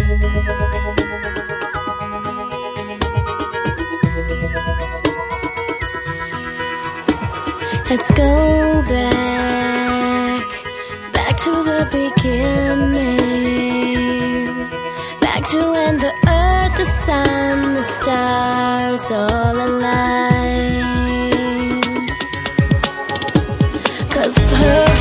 Let's go back to the beginning, back to when the earth, the sun, the stars all aligned. 'Cause